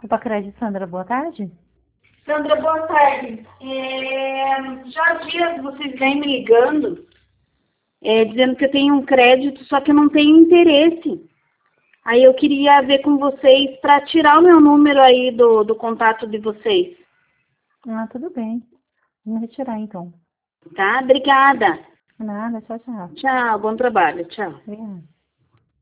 Opa, Crédito, Sandra, boa tarde. Sandra, boa tarde. Já há dias vocês vêm me ligando, dizendo que eu tenho um crédito, só que eu não tenho interesse. Aí eu queria ver com vocês para tirar o meu número aí do contato de vocês. Ah, tudo bem. Vamos retirar, então. Tá? Obrigada. Nada, tchau, tchau. Tchau, bom trabalho. Tchau. Obrigada.